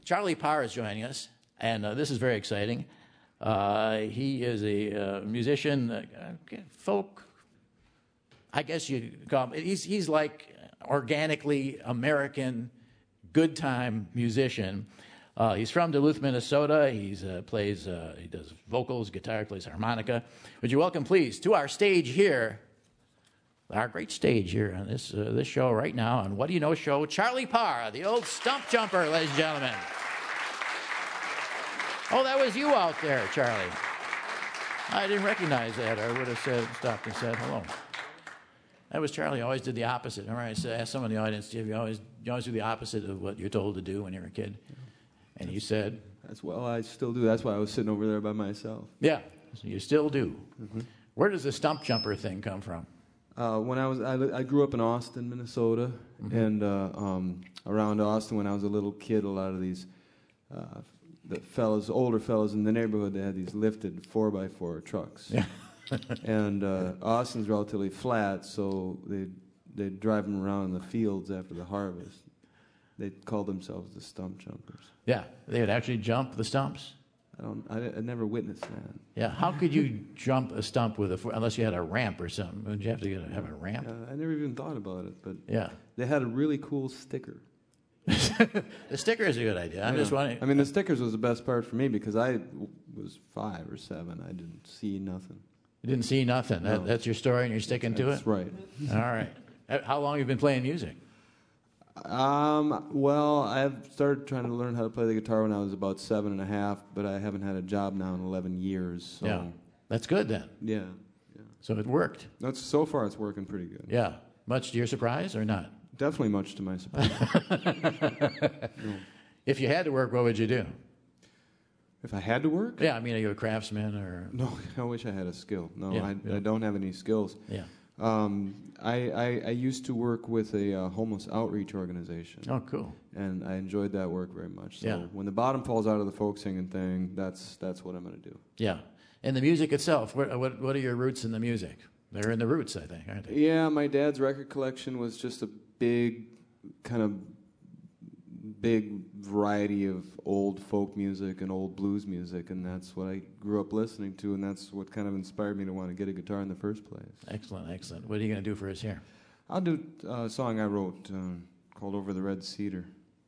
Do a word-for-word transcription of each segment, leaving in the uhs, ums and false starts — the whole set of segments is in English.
Charlie Parr is joining us, and uh, this is very exciting. Uh, he is a uh, musician, uh, folk, I guess you call him. He's, he's like organically American, good time musician. Uh, he's from Duluth, Minnesota. He uh, plays, uh, he does vocals, guitar, plays harmonica. Would you welcome, please, to our stage here, our great stage here on this uh, this show right now on What Do You Know Show, Charlie Parr, the old stump jumper, ladies and gentlemen. Oh, that was you out there, Charlie. I didn't recognize that. I would have said, stopped and said hello. That was Charlie. Always did the opposite. Remember, I said, asked someone in the audience, you always, you always do the opposite of what you're told to do when you're a kid. And you said? That's well, I still do. That's why I was sitting over there by myself. Yeah, so you still do. Mm-hmm. Where does the stump jumper thing come from? Uh, when I was, I, I grew up in Austin, Minnesota, mm-hmm. and uh, um, around Austin when I was a little kid, a lot of these uh, the fellas, older fellas in the neighborhood, they had these lifted four by four trucks. Yeah. And uh, Austin's relatively flat, so they they drive them around in the fields after the harvest. They called themselves the stump jumpers. Yeah, they would actually jump the stumps. I don't. I, I never witnessed that. Yeah, how could you jump a stump with a unless you had a ramp or something? Would you have to get a, have a ramp? Uh, I never even thought about it, but yeah, they had a really cool sticker. The sticker is a good idea. I'm yeah. just wondering. I mean, the stickers was the best part for me because I w- was five or seven. I didn't see nothing. You didn't see nothing. That, No. That's your story, and you're sticking that's, to it. That's right. All right. How long have you been playing music? Um, well, I've started trying to learn how to play the guitar when I was about seven and a half, but I haven't had a job now in eleven years. So. Yeah, that's good then. Yeah, yeah. So it worked. That's so far. It's working pretty good. Yeah. Much to your surprise or not? Definitely much to my surprise. No. If you had to work, what would you do? If I had to work? Yeah, I mean, are you a craftsman or? No, I wish I had a skill. No, Yeah, I, yeah. I don't have any skills. Yeah. Um, I, I, I used to work with a uh, homeless outreach organization. Oh, cool. And I enjoyed that work very much. So Yeah. when the bottom falls out of the folk singing thing, that's that's what I'm going to do. Yeah. And the music itself, what, what what are your roots in the music? They're in the roots, I think, aren't they? Yeah, my dad's record collection was just a big, kind of big variety of old folk music and old blues music, and that's what I grew up listening to, and that's what kind of inspired me to want to get a guitar in the first place. Excellent, excellent. What are you going to do for us here? I'll do a song I wrote uh, called Over the Red Cedar.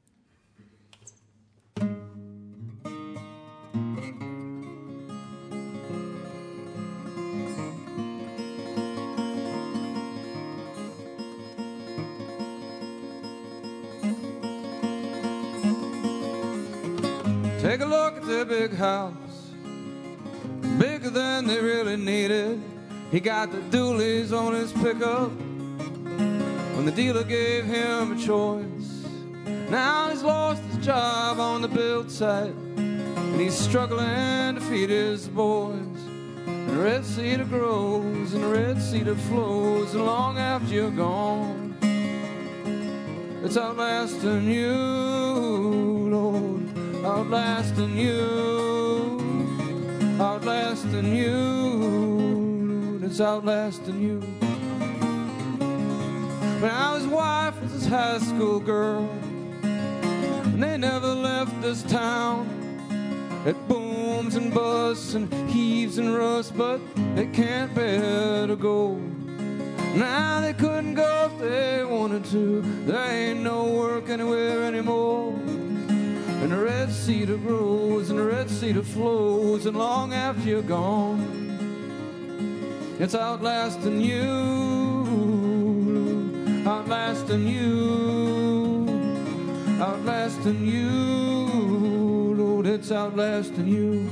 Take a look at their big house, bigger than they really needed. He got the dualies on his pickup when the dealer gave him a choice. Now he's lost his job on the build site, and he's struggling to feed his boys. And the red cedar grows, and the red cedar flows, and long after you're gone, it's outlasting you, Lord. Outlasting you, outlasting you, it's outlasting you. Now his wife was his high school girl, and they never left this town. It booms and busts and heaves and rusts, but they can't bear to go. Now they couldn't go if they wanted to. There ain't no work anywhere anymore. And the red cedar grows, and the red cedar flows, and long after you're gone, it's outlasting you, outlasting you, outlasting you, Lord, it's outlasting you.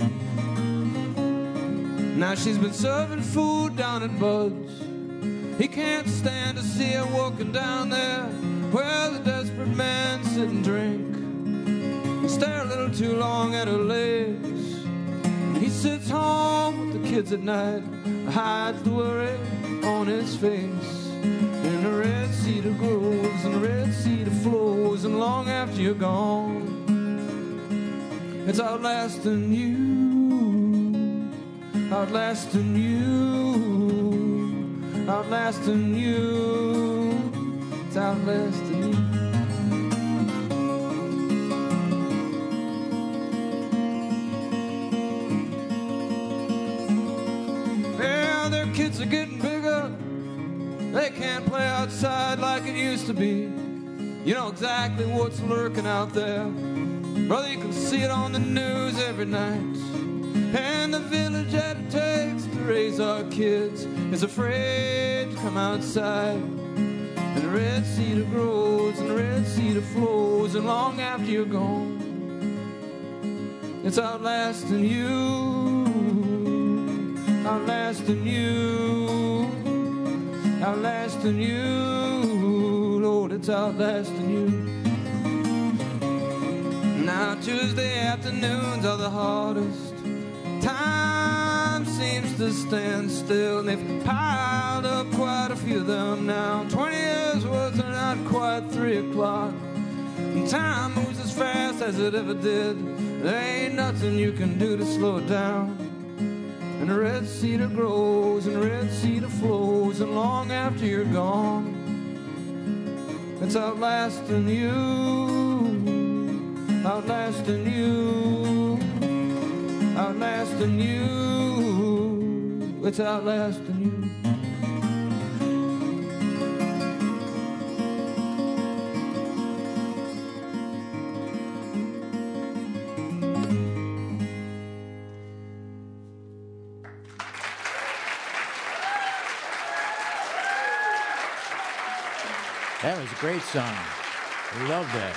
Now she's been serving food down at Bud's. He can't stand to see her walking down there where the desperate men sit and drink. Stare a little too long at her legs. He sits home with the kids at night, hides the worry on his face. And the red cedar grows, and the red cedar flows, and long after you're gone, it's outlasting you, outlasting you, outlasting you, it's outlasting you. are getting bigger. They can't play outside like it used to be. You know exactly what's lurking out there. Brother, you can see it on the news every night. And the village that it takes to raise our kids is afraid to come outside. And the red cedar grows and the red cedar flows, and long after you're gone, it's outlasting you, outlasting you, outlasting you, Lord, it's outlasting you. Now Tuesday afternoons are the hardest. Time seems to stand still, and they've piled up quite a few of them now. Twenty years worth are not quite three o'clock, and time moves as fast as it ever did. There ain't nothing you can do to slow it down. And the red cedar grows and the red cedar flows, and long after you're gone, it's outlasting you, outlasting you, outlasting you, it's outlasting you. That was a great song. We love that.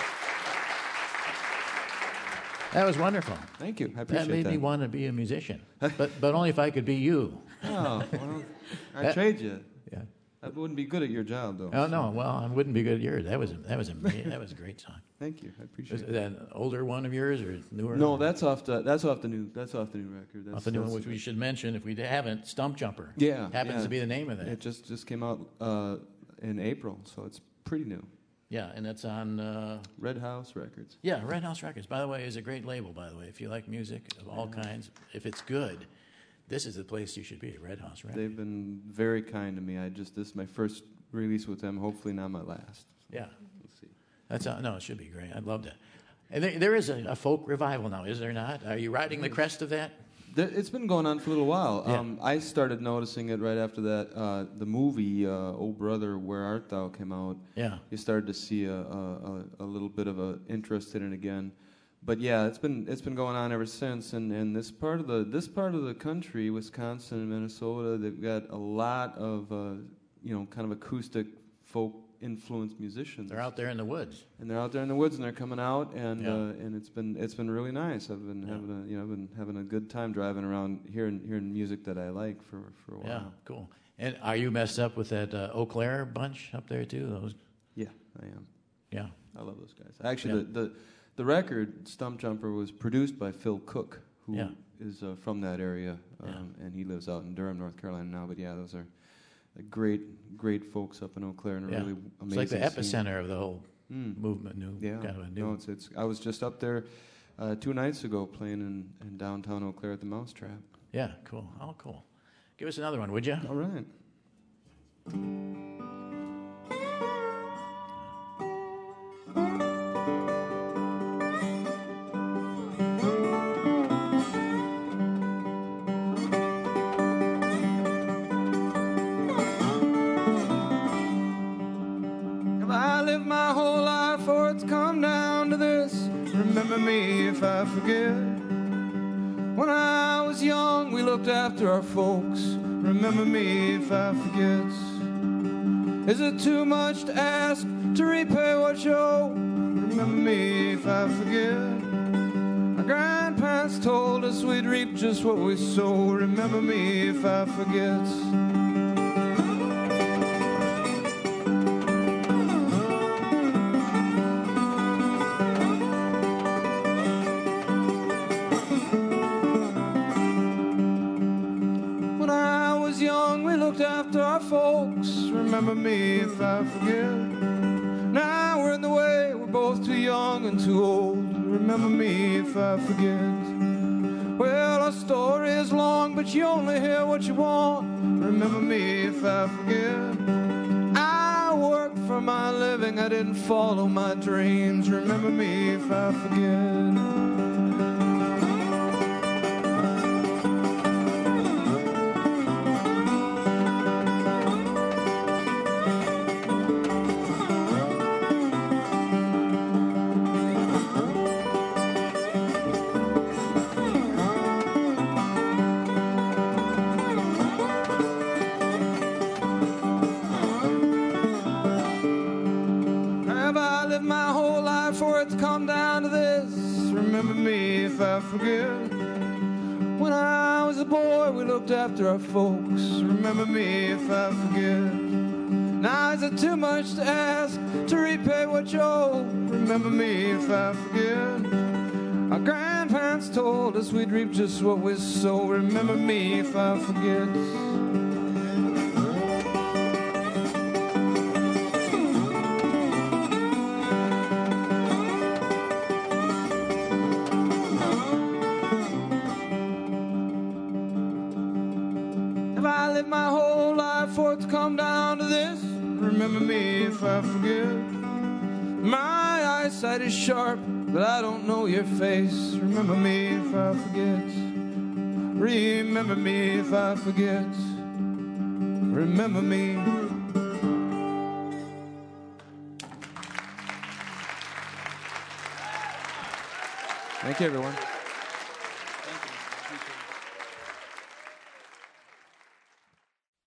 That was wonderful. Thank you. I appreciate that. That made that. me want to be a musician, but but only if I could be you. Oh, well, I trade you. Yeah. I wouldn't be good at your job, though. Oh no, well, I wouldn't be good at yours. That was that was amazing. That was a great song. Thank you. I appreciate Is it. that an older one of yours or newer? No, that's off the that's off the new that's off the new record. That's off the new one, that's- which we should mention if we haven't. Stump Jumper. Yeah, happens yeah. to be the name of that. It just just came out uh, in April, so it's pretty new. Yeah, and it's on. Uh, Red House Records. yeah, Red House Records. By the way, is a great label. By the way, if you like music of all kinds, if it's good, this is the place you should be. Red House Records. They've been very kind to me. I just this is my first release with them. Hopefully not my last. Yeah, We'll see. that's uh, no, it should be great. I'd love that. And there, there is a, a folk revival now, is there not? Are you riding the crest of that? There, it's been going on for a little while. Yeah. Um, I started noticing it right after that. Uh, the movie uh, "Oh Brother, Where Art Thou" came out. Yeah. You started to see a, a, a, a little bit of a interest in it again. But yeah, it's been it's been going on ever since. And, and this part of the this part of the country, Wisconsin and Minnesota, they've got a lot of uh, you know kind of acoustic folk influenced musicians. They're out there in the woods. And they're out there in the woods, and they're coming out, and Yeah. uh, and it's been it's been really nice. I've been Yeah. having a you know I've been having a good time driving around hearing hearing music that I like for, for a while. Yeah, cool. And are you messed up with that uh, Eau Claire bunch up there too? Those. Yeah, I am. Yeah. I love those guys. Actually, Yeah. the, the the record Stump Jumper was produced by Phil Cook, who Yeah. is uh, from that area, um, Yeah. and he lives out in Durham, North Carolina now. But yeah, those are uh, great great folks up in Eau Claire, and a Yeah. really It's amazing. like the scene. epicenter of the whole Mm. movement. New, Yeah, kind of a new. no, it's it's. I was just up there uh, two nights ago playing in, in downtown Eau Claire at the Mousetrap. Yeah, cool. Oh, cool. Give us another one, would you? All right. Have I lived my whole life, for it's come down to this? Remember me if I forget. When I was young, we looked after our folks. Remember me if I forget. Is it too much to ask to repay what you owe? Remember me if I forget. Our grandparents told us we'd reap just what we sow. Remember me if I forget. When I was young, we looked after our folks. Remember me if I forget. Now we're in the way, we're both too young and too old. Remember me if I forget. Well, our story is long, but you only hear what you want. Remember me if I forget. I worked for my living, I didn't follow my dreams. Remember me if I forget. remember me if I forget. When I was a boy, we looked after our folks, remember me if I forget. Now is it too much to ask to repay what you owe? Remember me if I forget. Our grandparents told us we'd reap just what we sow. Remember me if I forget. If I lived my whole life for it to come down to this, remember me if I forget. My eyesight is sharp, but I don't know your face. Remember me if I forget. Remember me if I forget. Remember me. Thank you, everyone.